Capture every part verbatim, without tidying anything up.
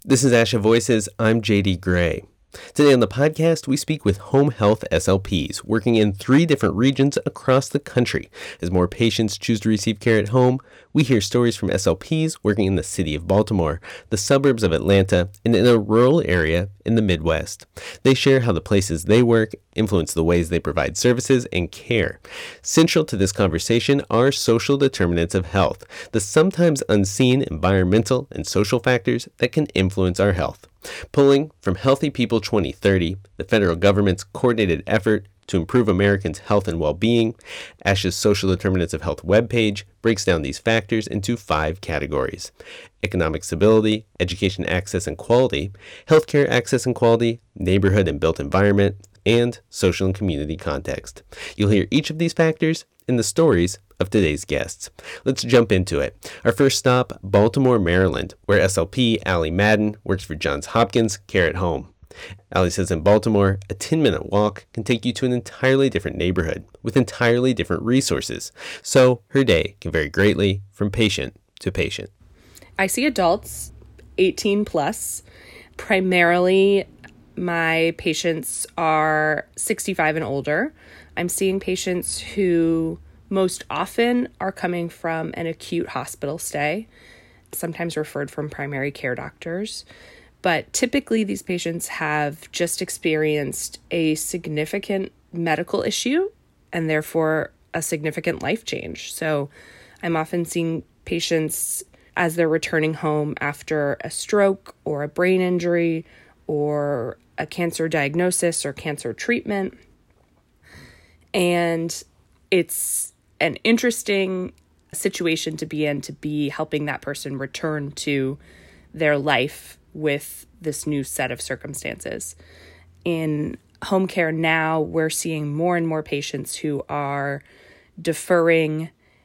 This is Asha Voices. I'm J D Gray. Today on the podcast, we speak with home health S L Ps working in three different regions across the country. As more patients choose to receive care at home, we hear stories from S L Ps working in the city of Baltimore, the suburbs of Atlanta, and in a rural area in the Midwest. They share how the places they work influence the ways they provide services and care. Central to this conversation are social determinants of health, the sometimes unseen environmental and social factors that can influence our health. Pulling from Healthy People twenty thirty, the federal government's coordinated effort to improve Americans' health and well-being, ASHA's Social Determinants of Health webpage breaks down these factors into five categories: economic stability, education access and quality, healthcare access and quality, neighborhood and built environment, and social and community context. You'll hear each of these factors in the stories of today's guests. Let's jump into it. Our first stop, Baltimore, Maryland, where S L P Allie Madden works for Johns Hopkins Care at Home. Allie says in Baltimore, a ten-minute walk can take you to an entirely different neighborhood with entirely different resources. So her day can vary greatly from patient to patient. I see adults, eighteen plus. Primarily, my patients are sixty-five and older. I'm seeing patients who most often are coming from an acute hospital stay, sometimes referred from primary care doctors. But typically these patients have just experienced a significant medical issue and therefore a significant life change. So I'm often seeing patients as they're returning home after a stroke or a brain injury or a cancer diagnosis or cancer treatment. And it's an interesting situation to be in, to be helping that person return to their life with this new set of circumstances. In home care now, we're seeing more and more patients who are deferring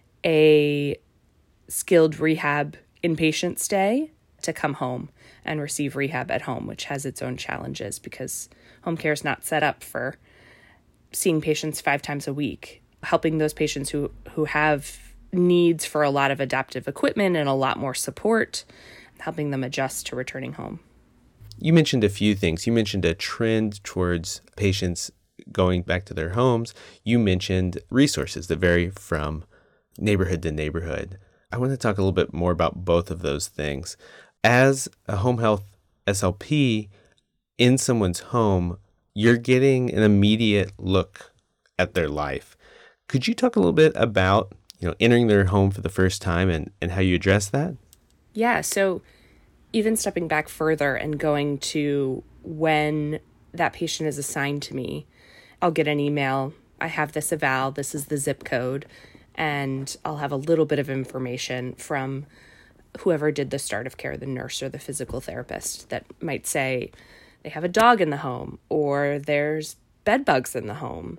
a skilled rehab inpatient stay to come home and receive rehab at home, which has its own challenges because home care is not set up for seeing patients five times a week, helping those patients who, who have needs for a lot of adaptive equipment and a lot more support, helping them adjust to returning home. You mentioned a few things. You mentioned a trend towards patients going back to their homes. You mentioned resources that vary from neighborhood to neighborhood. I want to talk a little bit more about both of those things. As a home health S L P in someone's home, you're getting an immediate look at their life. Could you talk a little bit about, you know, entering their home for the first time and, and how you address that? Yeah, so even stepping back further and going to when that patient is assigned to me, I'll get an email. I have this eval, this is the zip code, and I'll have a little bit of information from whoever did the start of care, the nurse or the physical therapist, that might say they have a dog in the home, or there's bed bugs in the home,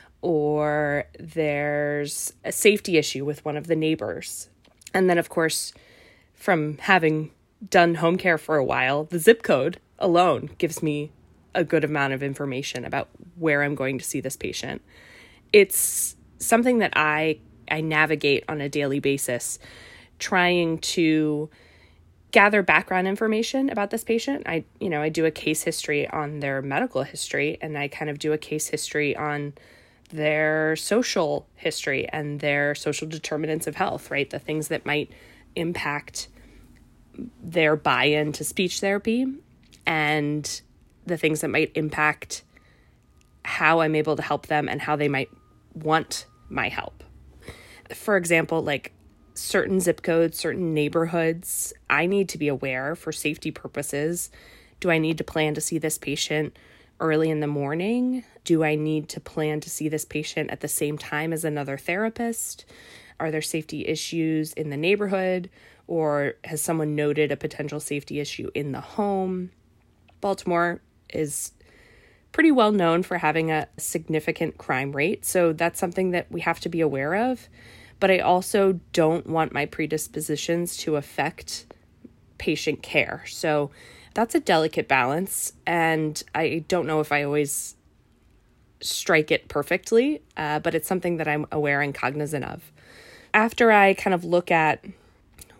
or there's a safety issue with one of the neighbors. And then, of course, from having done home care for a while, the zip code alone gives me a good amount of information about where I'm going to see this patient. It's something that I I navigate on a daily basis, trying to gather background information about this patient. I, you know, I do a case history on their medical history, and I kind of do a case history on their social history and their social determinants of health, right? The things that might impact their buy-in to speech therapy and the things that might impact how I'm able to help them and how they might want my help. For example, like certain zip codes, certain neighborhoods, I need to be aware for safety purposes. Do I need to plan to see this patient early in the morning? Do I need to plan to see this patient at the same time as another therapist? Are there safety issues in the neighborhood, or has someone noted a potential safety issue in the home? Baltimore is pretty well known for having a significant crime rate, so that's something that we have to be aware of. But I also don't want my predispositions to affect patient care. So that's a delicate balance, and I don't know if I always strike it perfectly, uh, but it's something that I'm aware and cognizant of. After I kind of look at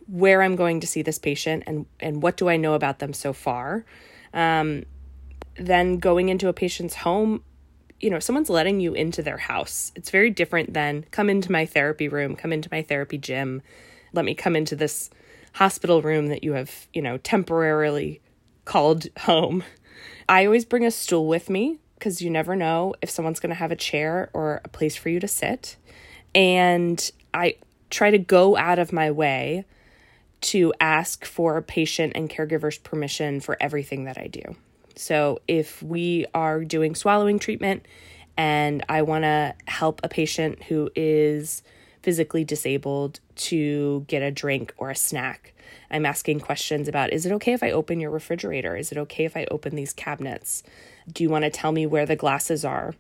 where I'm going to see this patient and, and what do I know about them so far. Um, then going into a patient's home, you know, someone's letting you into their house. It's very different than come into my therapy room, come into my therapy gym, let me come into this hospital room that you have, you know, temporarily called home. I always bring a stool with me because you never know if someone's going to have a chair or a place for you to sit. And I try to go out of my way to ask for a patient and caregiver's permission for everything that I do. So if we are doing swallowing treatment and I want to help a patient who is physically disabled to get a drink or a snack, I'm asking questions about, is it okay if I open your refrigerator? Is it okay if I open these cabinets? Do you want to tell me where the glasses are?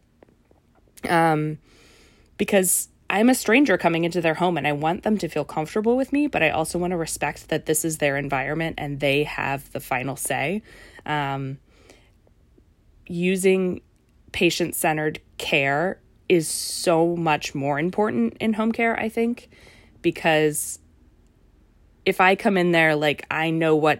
Um, because I'm a stranger coming into their home and I want them to feel comfortable with me, but I also want to respect that this is their environment and they have the final say. Um, using patient-centered care is so much more important in home care, I think, because if I come in there like I know what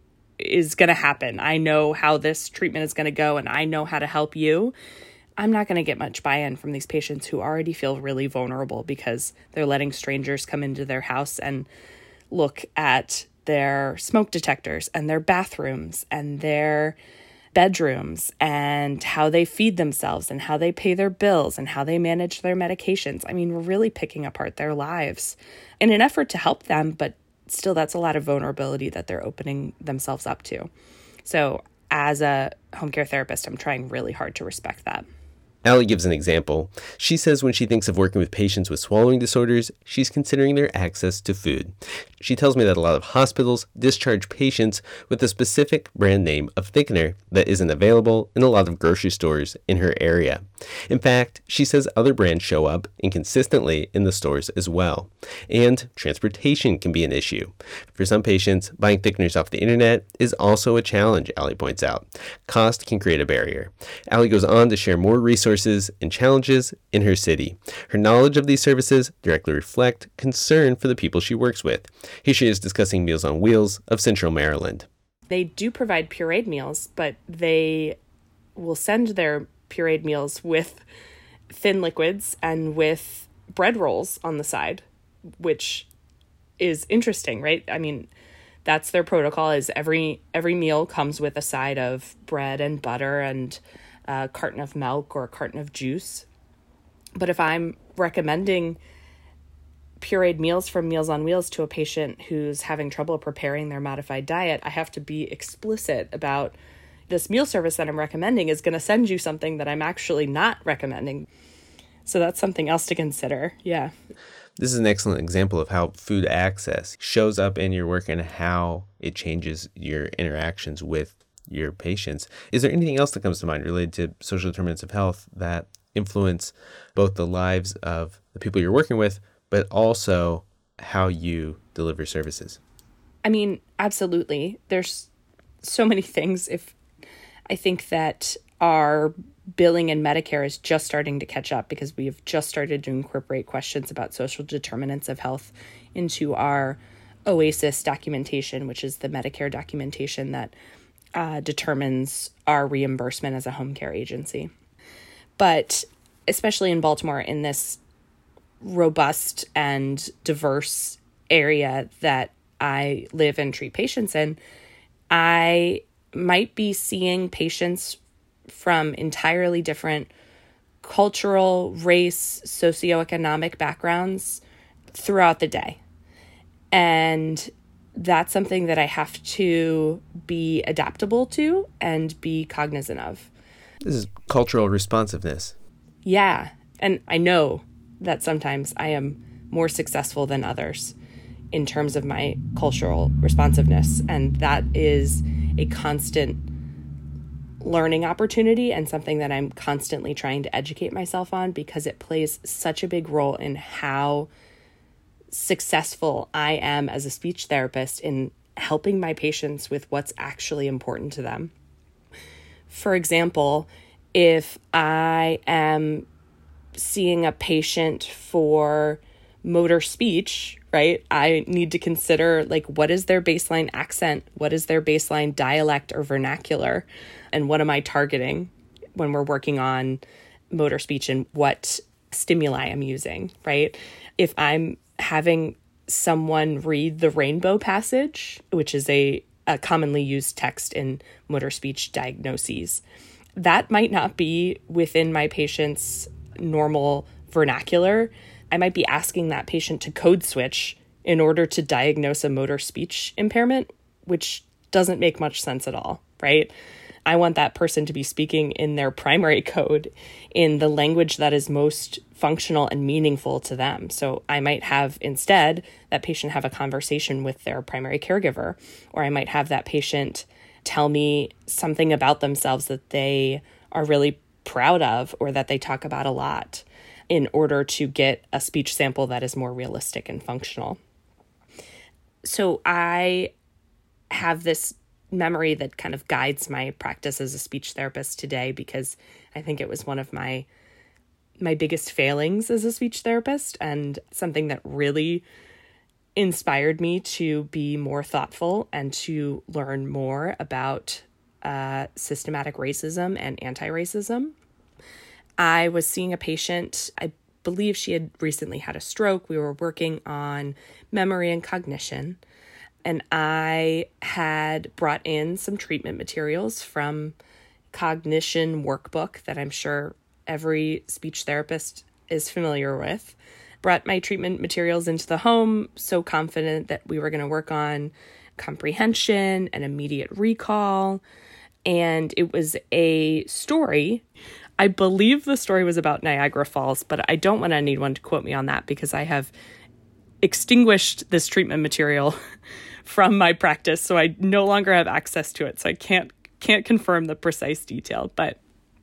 is going to happen, I know how this treatment is going to go, and I know how to help you, I'm not going to get much buy-in from these patients who already feel really vulnerable because they're letting strangers come into their house and look at their smoke detectors and their bathrooms and their bedrooms and how they feed themselves and how they pay their bills and how they manage their medications. I mean, we're really picking apart their lives in an effort to help them, but still that's a lot of vulnerability that they're opening themselves up to. So as a home care therapist, I'm trying really hard to respect that. Allie gives an example. She says when she thinks of working with patients with swallowing disorders, she's considering their access to food. She tells me that a lot of hospitals discharge patients with a specific brand name of thickener that isn't available in a lot of grocery stores in her area. In fact, she says other brands show up inconsistently in the stores as well. And transportation can be an issue. For some patients, buying thickeners off the internet is also a challenge, Allie points out. Cost can create a barrier. Allie goes on to share more resources and challenges in her city. Her knowledge of these services directly reflect concern for the people she works with. Here she is discussing Meals on Wheels of Central Maryland. They do provide pureed meals, but they will send their pureed meals with thin liquids and with bread rolls on the side, which is interesting, right? I mean, that's their protocol, is every every meal comes with a side of bread and butter and a carton of milk or a carton of juice. But if I'm recommending pureed meals from Meals on Wheels to a patient who's having trouble preparing their modified diet, I have to be explicit about this meal service that I'm recommending is going to send you something that I'm actually not recommending. So that's something else to consider. Yeah. This is an excellent example of how food access shows up in your work and how it changes your interactions with your patients. Is there anything else that comes to mind related to social determinants of health that influence both the lives of the people you're working with, but also how you deliver services? I mean, absolutely. There's so many things. If I think that our billing and Medicare is just starting to catch up because we've just started to incorporate questions about social determinants of health into our OASIS documentation, which is the Medicare documentation that uh, determines our reimbursement as a home care agency. But especially in Baltimore, in this robust and diverse area that I live and treat patients in, I might be seeing patients from entirely different cultural, race, socioeconomic backgrounds throughout the day. And that's something that I have to be adaptable to and be cognizant of. This is cultural responsiveness. Yeah. And I know that sometimes I am more successful than others in terms of my cultural responsiveness. And that is a constant learning opportunity and something that I'm constantly trying to educate myself on because it plays such a big role in how successful I am as a speech therapist in helping my patients with what's actually important to them. For example, if I am seeing a patient for motor speech right? I need to consider, like, what is their baseline accent? What is their baseline dialect or vernacular? And what am I targeting when we're working on motor speech, and what stimuli I'm using, right? If I'm having someone read the Rainbow Passage, which is a, a commonly used text in motor speech diagnoses, that might not be within my patient's normal vernacular. I might be asking that patient to code switch in order to diagnose a motor speech impairment, which doesn't make much sense at all, right? I want that person to be speaking in their primary code, in the language that is most functional and meaningful to them. So I might have instead that patient have a conversation with their primary caregiver, or I might have that patient tell me something about themselves that they are really proud of or that they talk about a lot, in order to get a speech sample that is more realistic and functional. So I have this memory that kind of guides my practice as a speech therapist today, because I think it was one of my my biggest failings as a speech therapist, and something that really inspired me to be more thoughtful and to learn more about uh, systematic racism and anti-racism. I was seeing a patient, I believe she had recently had a stroke. We were working on memory and cognition, and I had brought in some treatment materials from Cognition Workbook that I'm sure every speech therapist is familiar with. Brought my treatment materials into the home, so confident that we were going to work on comprehension and immediate recall. And it was a story. I believe the story was about Niagara Falls, but I don't want anyone to quote me on that, because I have extinguished this treatment material from my practice, so I no longer have access to it. So I can't can't confirm the precise detail, but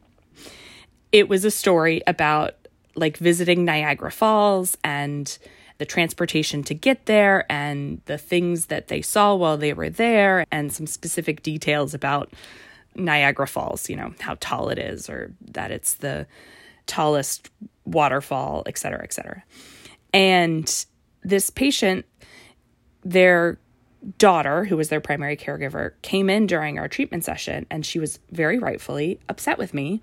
it was a story about like visiting Niagara Falls and the transportation to get there and the things that they saw while they were there, and some specific details about Niagara Falls, you know, how tall it is, or that it's the tallest waterfall, et cetera, et cetera. And this patient, their daughter, who was their primary caregiver, came in during our treatment session, and she was very rightfully upset with me.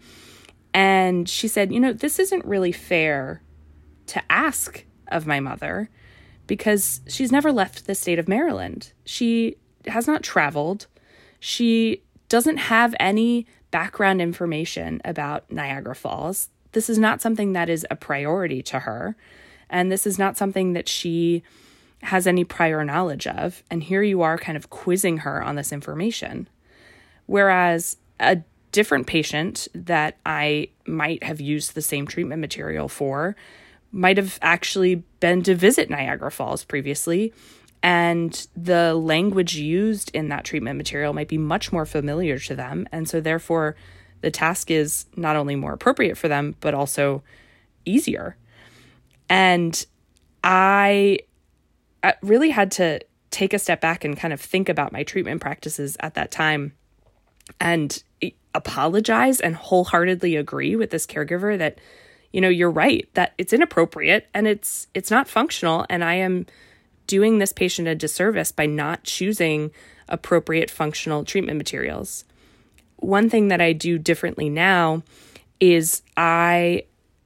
And she said, you know, this isn't really fair to ask of my mother, because she's never left the state of Maryland. She has not traveled. She doesn't have any background information about Niagara Falls. This is not something that is a priority to her. And this is not something that she has any prior knowledge of. And here you are kind of quizzing her on this information. Whereas a different patient that I might have used the same treatment material for might have actually been to visit Niagara Falls previously, and the language used in that treatment material might be much more familiar to them. And so therefore, the task is not only more appropriate for them, but also easier. And I, I really had to take a step back and kind of think about my treatment practices at that time, and apologize and wholeheartedly agree with this caregiver that, you know, you're right, that it's inappropriate and it's it's not functional, and I am doing this patient a disservice by not choosing appropriate functional treatment materials. One thing that I do differently now is I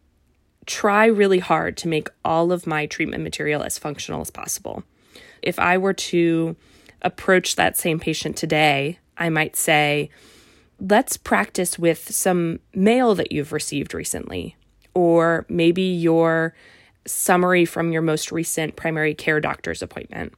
try really hard to make all of my treatment material as functional as possible. If I were to approach that same patient today, I might say, let's practice with some mail that you've received recently, or maybe your summary from your most recent primary care doctor's appointment,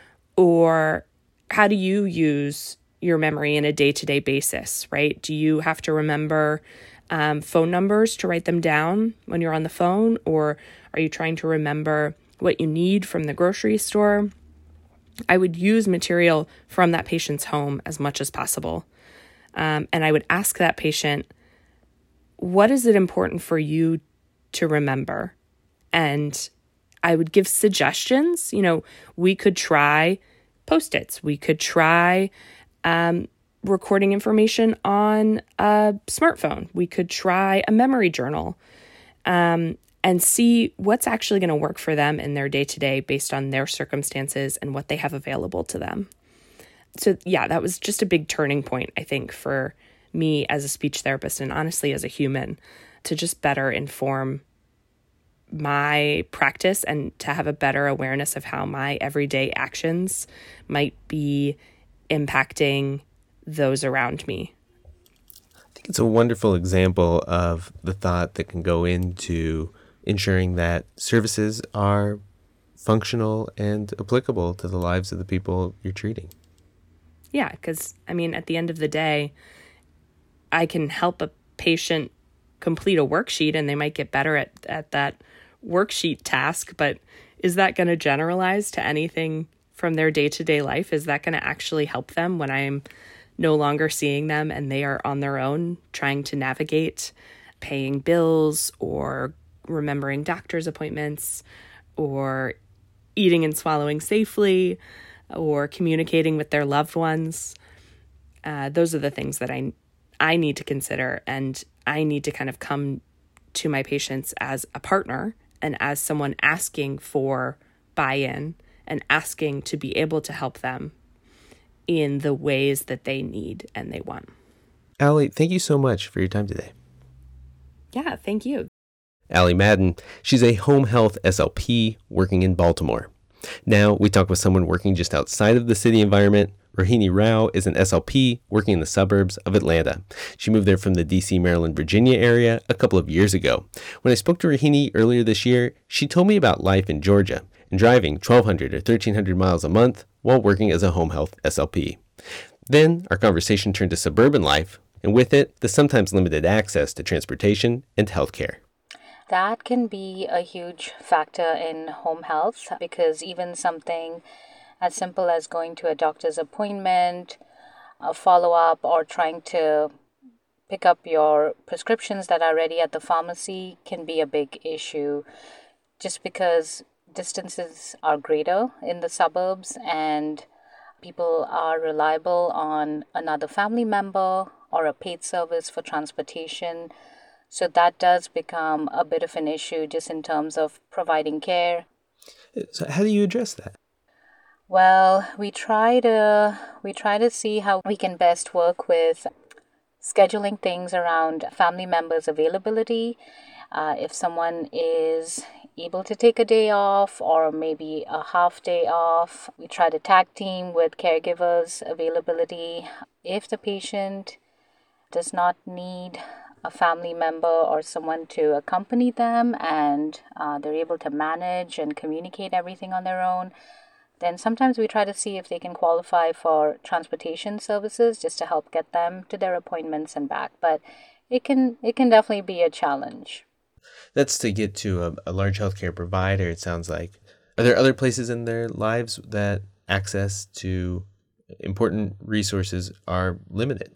or how do you use your memory in a day-to-day basis, right? Do you have to remember um, phone numbers to write them down when you're on the phone, or are you trying to remember what you need from the grocery store? I would use material from that patient's home as much as possible. Um, and I would ask that patient, what is it important for you to remember? And I would give suggestions. You know, we could try Post-its. We could try um, recording information on a smartphone. We could try a memory journal. Um, and see what's actually going to work for them in their day-to-day based on their circumstances and what they have available to them. So yeah, that was just a big turning point, I think, for me as a speech therapist and honestly as a human, to just better inform my practice and to have a better awareness of how my everyday actions might be impacting those around me. I think it's a wonderful example of the thought that can go into ensuring that services are functional and applicable to the lives of the people you're treating. Yeah, because, I mean, at the end of the day, I can help a patient complete a worksheet and they might get better at, at that worksheet task, but is that going to generalize to anything from their day-to-day life? Is that going to actually help them when I'm no longer seeing them and they are on their own trying to navigate paying bills or remembering doctor's appointments or eating and swallowing safely or communicating with their loved ones? Uh, those are the things that I I need to consider, and I need to kind of come to my patients as a partner and as someone asking for buy-in and asking to be able to help them in the ways that they need and they want. Allie, thank you so much for your time today. Yeah, thank you. Allie Madden, she's a home health S L P working in Baltimore. Now we talk with someone working just outside of the city environment. Rohini Rao is an S L P working in the suburbs of Atlanta. She moved there from the D C, Maryland, Virginia area a couple of years ago. When I spoke to Rohini earlier this year, she told me about life in Georgia and driving twelve hundred or thirteen hundred miles a month while working as a home health S L P. Then our conversation turned to suburban life, and with it, the sometimes limited access to transportation and healthcare. That can be a huge factor in home health, because even something as simple as going to a doctor's appointment, a follow-up, or trying to pick up your prescriptions that are ready at the pharmacy can be a big issue, just because distances are greater in the suburbs and people are reliable on another family member or a paid service for transportation. So that does become a bit of an issue just in terms of providing care. So how do you address that? Well, we try to we try to see how we can best work with scheduling things around family members' availability. Uh, if someone is able to take a day off or maybe a half day off, we try to tag team with caregivers' availability. If the patient does not need a family member or someone to accompany them and uh, they're able to manage and communicate everything on their own, then sometimes we try to see if they can qualify for transportation services just to help get them to their appointments and back. But it can it can definitely be a challenge. That's to get to a, a large healthcare provider, it sounds like. Are there other places in their lives that access to important resources are limited?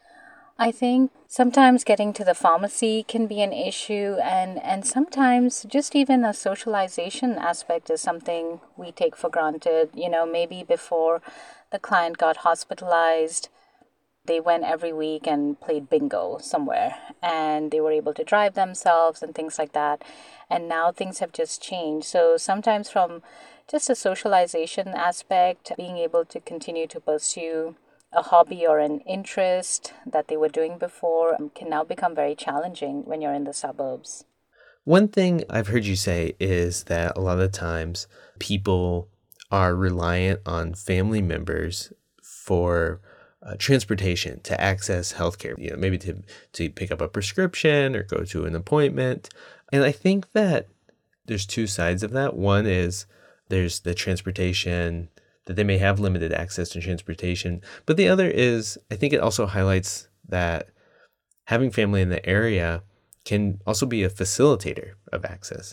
I think sometimes getting to the pharmacy can be an issue, and, and sometimes just even a socialization aspect is something we take for granted. You know, maybe before the client got hospitalized, they went every week and played bingo somewhere, and they were able to drive themselves and things like that. And now things have just changed. So sometimes from just a socialization aspect, being able to continue to pursue a hobby or an interest that they were doing before can now become very challenging when you're in the suburbs. One thing I've heard you say is that a lot of times people are reliant on family members for uh, transportation to access healthcare, you know, maybe to, to pick up a prescription or go to an appointment. And I think that there's two sides of that. One is there's the transportation that they may have limited access to transportation. But the other is, I think it also highlights that having family in the area can also be a facilitator of access.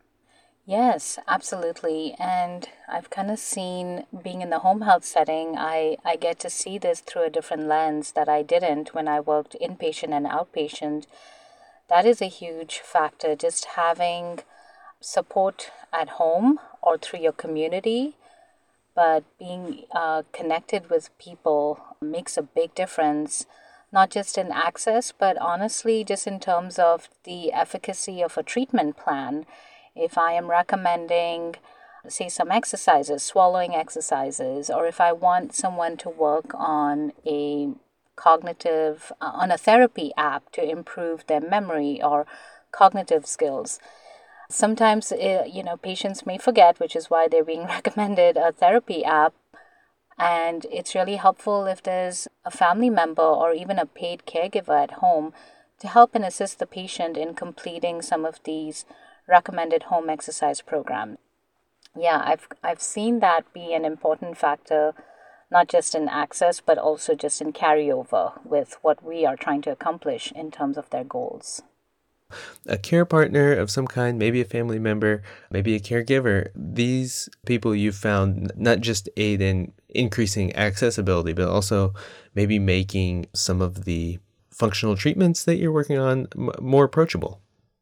Yes, absolutely. And I've kind of seen, being in the home health setting, I, I get to see this through a different lens that I didn't when I worked inpatient and outpatient. That is a huge factor, just having support at home or through your community. But being uh, connected with people makes a big difference. not just in access, but honestly, just in terms of the efficacy of a treatment plan. If I am recommending, say, some exercises, swallowing exercises, or if I want someone to work on a cognitive, uh, on a therapy app to improve their memory or cognitive skills. Sometimes, uh, you know, patients may forget, which is why they're being recommended a therapy app. And it's really helpful if there's a family member or even a paid caregiver at home to help and assist the patient in completing some of these recommended home exercise programs. Yeah, I've I've seen that be an important factor, not just in access, but also just in carryover with what we are trying to accomplish in terms of their goals. A care partner of some kind, maybe a family member, maybe a caregiver, these people you've found not just aid in increasing accessibility, but also maybe making some of the functional treatments that you're working on m- more approachable.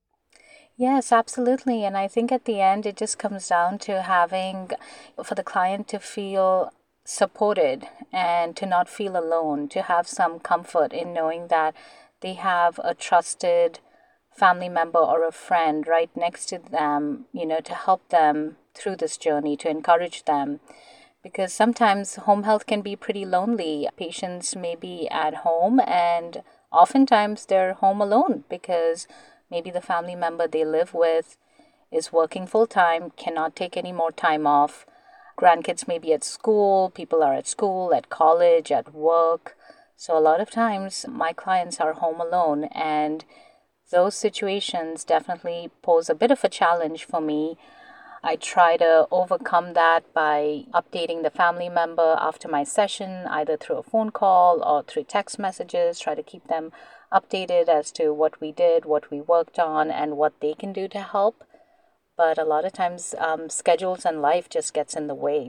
Yes, absolutely. And I think at the end, it just comes down to having, for the client to feel supported and to not feel alone, to have some comfort in knowing that they have a trusted family member or a friend right next to them, you know, to help them through this journey, to encourage them. Because sometimes home health can be pretty lonely. Patients may be at home and oftentimes they're home alone because maybe the family member they live with is working full time, cannot take any more time off. Grandkids may be at school, people are at school, at college, at work. So a lot of times my clients are home alone, and those situations definitely pose a bit of a challenge for me. I try to overcome that by updating the family member after my session, either through a phone call or through text messages, try to keep them updated as to what we did, what we worked on, and what they can do to help. But a lot of times, um, schedules and life just gets in the way.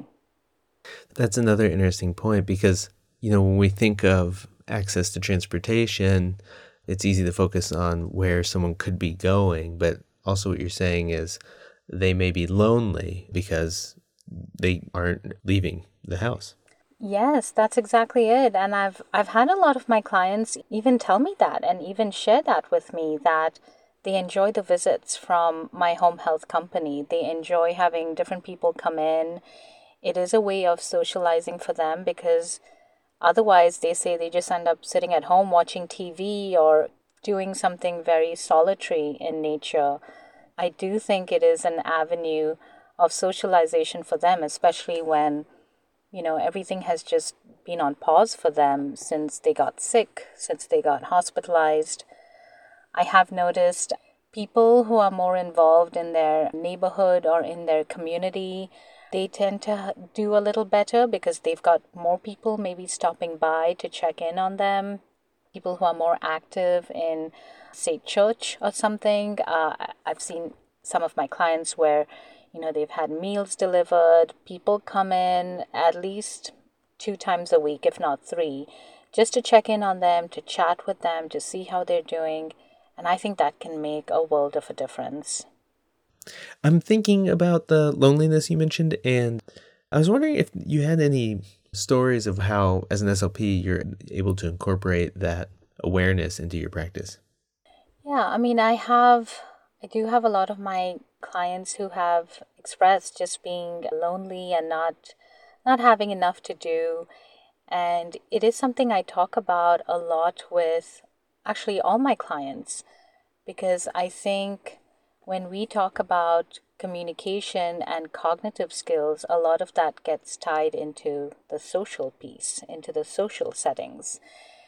That's another interesting point because, you know, when we think of access to transportation, it's easy to focus on where someone could be going, but also what you're saying is they may be lonely because they aren't leaving the house. Yes, that's exactly it. And I've I've had a lot of my clients even tell me that and even share that with me that they enjoy the visits from my home health company. They enjoy having different people come in. It is a way of socializing for them because otherwise, they say they just end up sitting at home watching T V or doing something very solitary in nature. I do think it is an avenue of socialization for them, especially when, you know, everything has just been on pause for them since they got sick, since they got hospitalized. I have noticed people who are more involved in their neighborhood or in their community, they tend to do a little better because they've got more people maybe stopping by to check in on them. People who are more active in, say, church or something. Uh, I've seen some of my clients where, you know, they've had meals delivered. People come in at least two times a week, if not three, just to check in on them, to chat with them, to see how they're doing. And I think that can make a world of a difference. I'm thinking about the loneliness you mentioned, and I was wondering if you had any stories of how, as an S L P, you're able to incorporate that awareness into your practice. Yeah, I mean, I have, I do have a lot of my clients who have expressed just being lonely and not, not having enough to do. And it is something I talk about a lot with actually all my clients because I think when we talk about communication and cognitive skills, a lot of that gets tied into the social piece, into the social settings.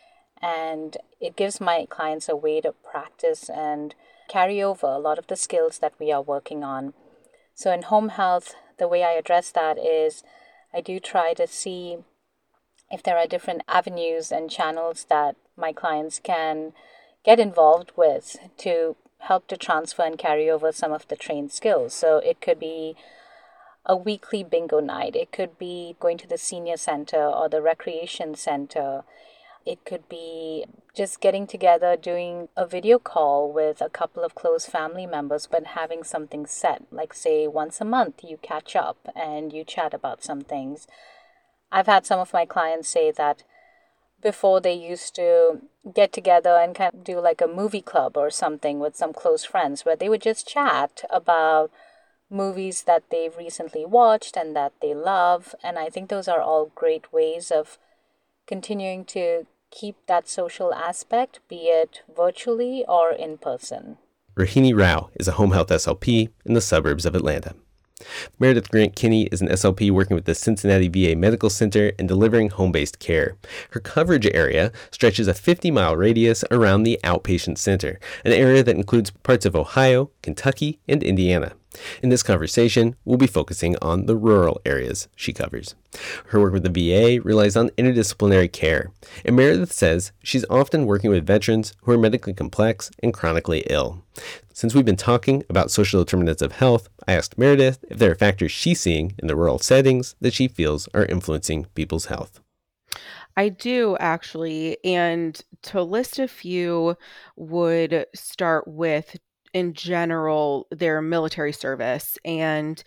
And it gives my clients a way to practice and carry over a lot of the skills that we are working on. So in home health, the way I address that is I do try to see if there are different avenues and channels that my clients can get involved with to help to transfer and carry over some of the trained skills. So it could be a weekly bingo night. It could be going to the senior center or the recreation center. It could be just getting together, doing a video call with a couple of close family members, but having something set. Like, say, once a month, you catch up and you chat about some things. I've had some of my clients say that before they used to get together and kind of do like a movie club or something with some close friends where they would just chat about movies that they've recently watched and that they love. And I think those are all great ways of continuing to keep that social aspect, be it virtually or in person. Rohini Rao is a home health S L P in the suburbs of Atlanta. Meredith Grant Kinney is an S L P working with the Cincinnati V A Medical Center and delivering home-based care. Her coverage area stretches a fifty-mile radius around the outpatient center, an area that includes parts of Ohio, Kentucky, and Indiana. In this conversation, we'll be focusing on the rural areas she covers. Her work with the V A relies on interdisciplinary care, and Meredith says she's often working with veterans who are medically complex and chronically ill. Since we've been talking about social determinants of health, I asked Meredith if there are factors she's seeing in the rural settings that she feels are influencing people's health. I do actually. And to list a few would start with, in general, their military service and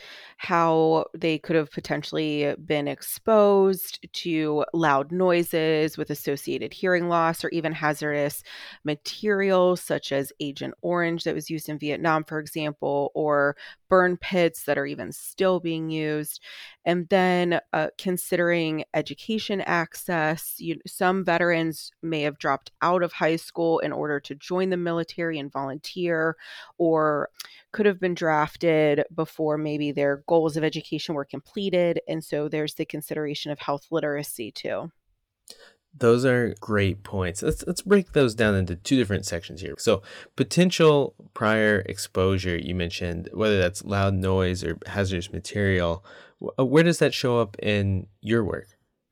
how they could have potentially been exposed to loud noises with associated hearing loss or even hazardous materials such as Agent Orange that was used in Vietnam, for example, or burn pits that are even still being used. And then uh, considering education access, you, some veterans may have dropped out of high school in order to join the military and volunteer, or could have been drafted before maybe their goals of education were completed. And so there's the consideration of health literacy too. Those are great points. Let's let's break those down into two different sections here. So potential prior exposure, you mentioned, whether that's loud noise or hazardous material. Where does that show up in your work?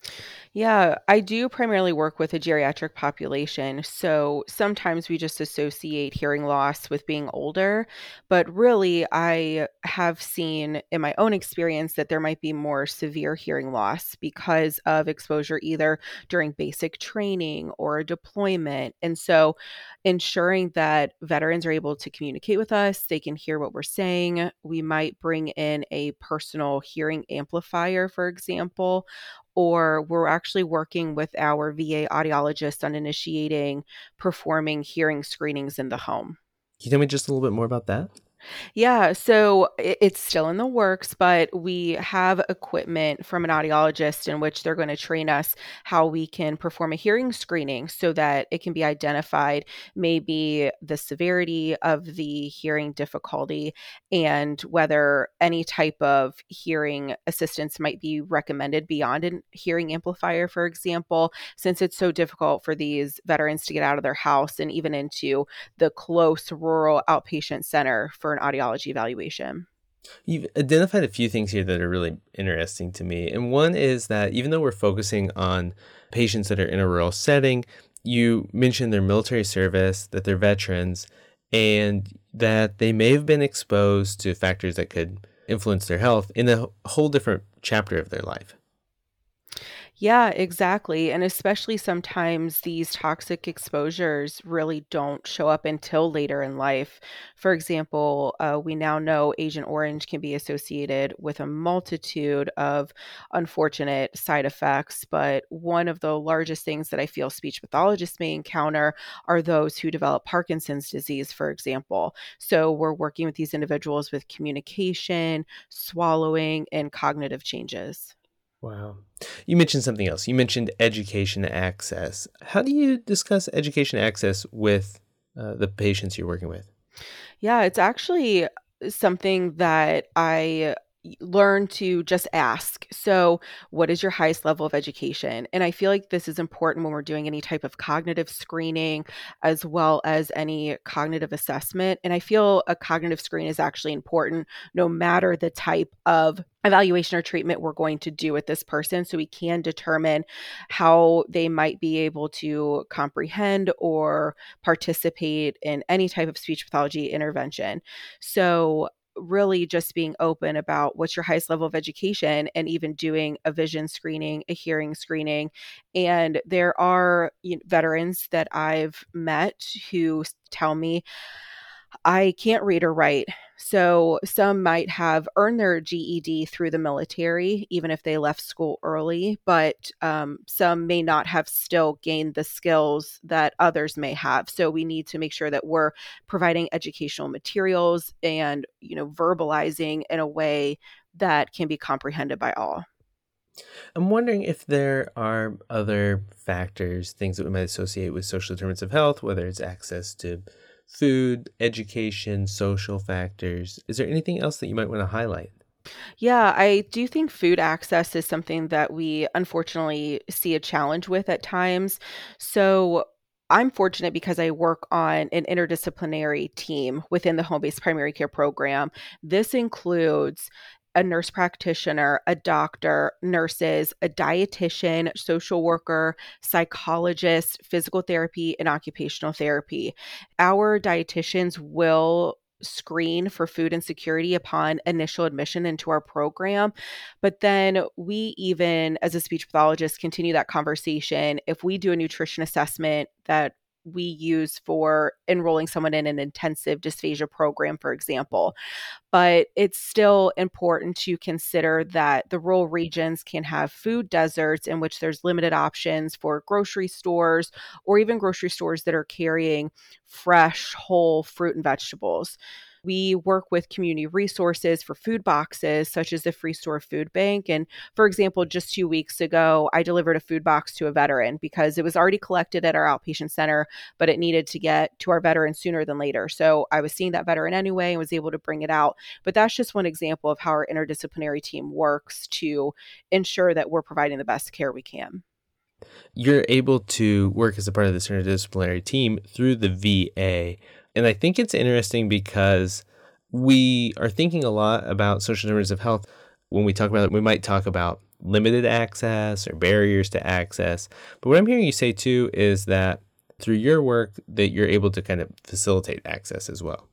Yeah, I do primarily work with a geriatric population. So sometimes we just associate hearing loss with being older. But really, I have seen in my own experience that there might be more severe hearing loss because of exposure either during basic training or a deployment. And so ensuring that veterans are able to communicate with us, they can hear what we're saying. We might bring in a personal hearing amplifier, for example, or we're actually working with our V A audiologist on initiating performing hearing screenings in the home. Can you tell me just a little bit more about that? Yeah, so i- it's still in the works, but we have equipment from an audiologist in which they're going to train us how we can perform a hearing screening so that it can be identified maybe the severity of the hearing difficulty and whether any type of hearing assistance might be recommended beyond a hearing amplifier, for example, since it's so difficult for these veterans to get out of their house and even into the close rural outpatient center for an audiology evaluation. You've identified a few things here that are really interesting to me. And one is that even though we're focusing on patients that are in a rural setting, you mentioned their military service, that they're veterans, and that they may have been exposed to factors that could influence their health in a whole different chapter of their life. Yeah, exactly. And especially sometimes these toxic exposures really don't show up until later in life. For example, uh, we now know Agent Orange can be associated with a multitude of unfortunate side effects. But one of the largest things that I feel speech pathologists may encounter are those who develop Parkinson's disease, for example. So we're working with these individuals with communication, swallowing, and cognitive changes. Wow. You mentioned something else. You mentioned education access. How do you discuss education access with uh, the patients you're working with? Yeah, it's actually something that I learned to just ask. So, what is your highest level of education? And I feel like this is important when we're doing any type of cognitive screening as well as any cognitive assessment. And I feel a cognitive screen is actually important no matter the type of evaluation or treatment we're going to do with this person, so we can determine how they might be able to comprehend or participate in any type of speech pathology intervention. So really just being open about what's your highest level of education and even doing a vision screening, a hearing screening. And there are, you know, veterans that I've met who tell me, I can't read or write. So some might have earned their G E D through the military, even if they left school early, but um, some may not have still gained the skills that others may have. So we need to make sure that we're providing educational materials and, you know, verbalizing in a way that can be comprehended by all. I'm wondering if there are other factors, things that we might associate with social determinants of health, whether it's access to food, education, social factors. Is there anything else that you might want to highlight? Yeah, I do think food access is something that we unfortunately see a challenge with at times. So I'm fortunate because I work on an interdisciplinary team within the home based primary care program. This includes a nurse practitioner, a doctor, nurses, a dietitian, social worker, psychologist, physical therapy, and occupational therapy. Our dietitians will screen for food insecurity upon initial admission into our program. But then we even, as a speech pathologist, continue that conversation. If we do a nutrition assessment that we use for enrolling someone in an intensive dysphagia program, for example. But it's still important to consider that the rural regions can have food deserts in which there's limited options for grocery stores or even grocery stores that are carrying fresh, whole fruit and vegetables. We work with community resources for food boxes, such as the Free Store Food Bank. And for example, just two weeks ago, I delivered a food box to a veteran because it was already collected at our outpatient center, but it needed to get to our veteran sooner than later. So I was seeing that veteran anyway and was able to bring it out. But that's just one example of how our interdisciplinary team works to ensure that we're providing the best care we can. You're able to work as a part of this interdisciplinary team through the V A. And I think it's interesting because we are thinking a lot about social determinants of health. When we talk about it, we might talk about limited access or barriers to access. But what I'm hearing you say too is that through your work that you're able to kind of facilitate access as well.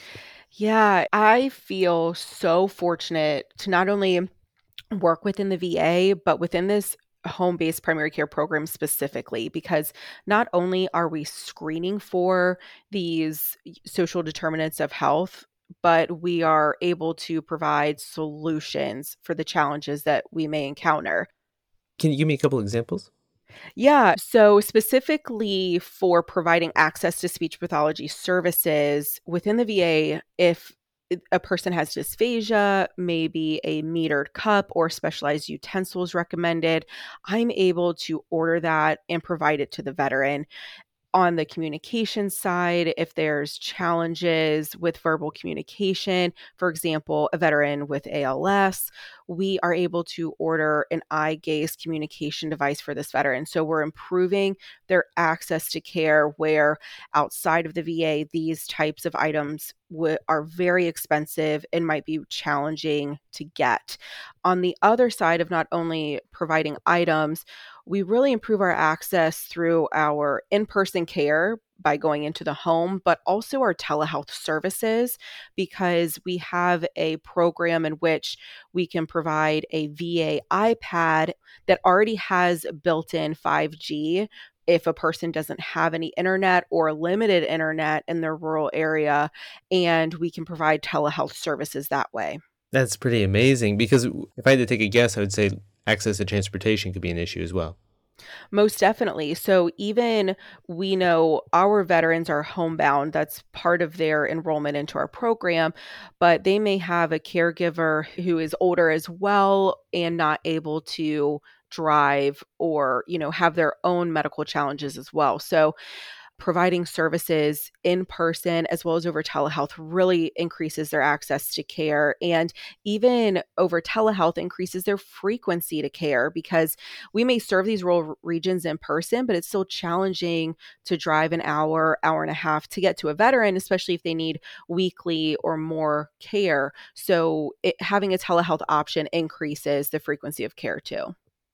Yeah, I feel so fortunate to not only work within the V A, but within this home-based primary care program specifically, because not only are we screening for these social determinants of health, but we are able to provide solutions for the challenges that we may encounter. Can you give me a couple examples? Yeah. So, specifically for providing access to speech pathology services within the V A, if a person has dysphagia, maybe a metered cup or specialized utensils recommended, I'm able to order that and provide it to the veteran. On the communication side, if there's challenges with verbal communication, for example, a veteran with A L S, we are able to order an eye gaze communication device for this veteran. So we're improving their access to care where outside of the V A, these types of items w- are very expensive and might be challenging to get. On the other side of not only providing items, we really improve our access through our in-person care by going into the home, but also our telehealth services, because we have a program in which we can provide a V A iPad that already has built-in five G if a person doesn't have any internet or limited internet in their rural area, and we can provide telehealth services that way. That's pretty amazing because if I had to take a guess, I would say access to transportation could be an issue as well. Most definitely. So even we know our veterans are homebound. That's part of their enrollment into our program, but they may have a caregiver who is older as well and not able to drive or, you know, have their own medical challenges as well. So providing services in person as well as over telehealth really increases their access to care, and even over telehealth increases their frequency to care, because we may serve these rural regions in person, but it's still challenging to drive an hour, hour and a half to get to a veteran, especially if they need weekly or more care. So it, having a telehealth option increases the frequency of care too.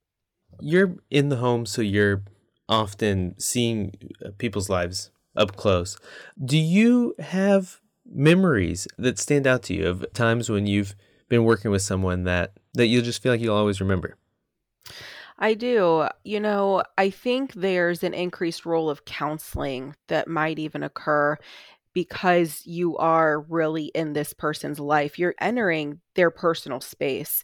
You're in the home, so you're often seeing uh, people's lives up close. Do you have memories that stand out to you of times when you've been working with someone that that you'll just feel like you'll always remember? I do. You know, I think there's an increased role of counseling that might even occur because you are really in this person's life. You're entering their personal space.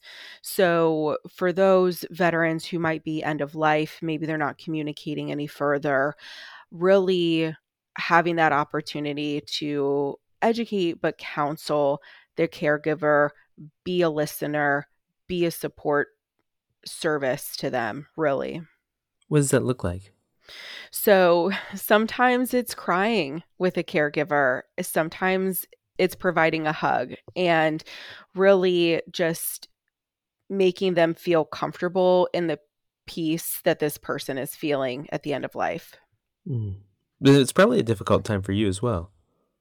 So for those veterans who might be end of life, maybe they're not communicating any further, really having that opportunity to educate but counsel their caregiver, be a listener, be a support service to them, really. What does that look like? So sometimes it's crying with a caregiver. Sometimes it's providing a hug and really just making them feel comfortable in the peace that this person is feeling at the end of life. Mm. It's probably a difficult time for you as well.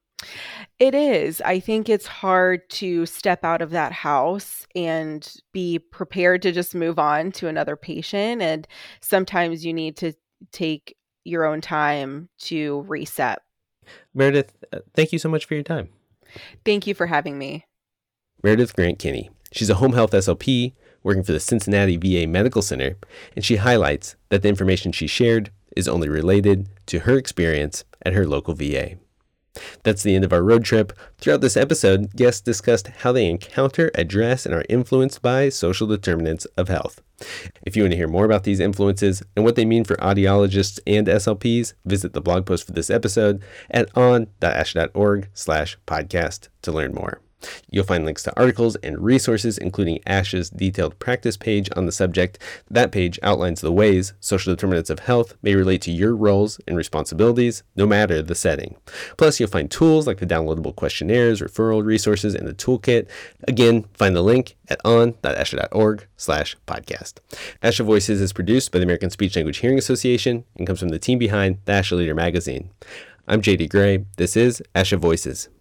It is. I think it's hard to step out of that house and be prepared to just move on to another patient. And sometimes you need to take your own time to reset. Meredith, uh, thank you so much for your time. Thank you for having me. Meredith Grant Kinney. She's a home health S L P working for the Cincinnati V A Medical Center, and she highlights that the information she shared is only related to her experience at her local V A. That's the end of our road trip. Throughout this episode, guests discussed how they encounter, address, and are influenced by social determinants of health. If you want to hear more about these influences and what they mean for audiologists and S L Ps, visit the blog post for this episode at on.asha.org slash podcast to learn more. You'll find links to articles and resources, including ASHA's detailed practice page on the subject. That page outlines the ways social determinants of health may relate to your roles and responsibilities, no matter the setting. Plus, you'll find tools like the downloadable questionnaires, referral resources, and the toolkit. Again, find the link at on.asha.org slash podcast. ASHA Voices is produced by the American Speech Language Hearing Association and comes from the team behind the ASHA Leader magazine. I'm J D Gray. This is ASHA Voices.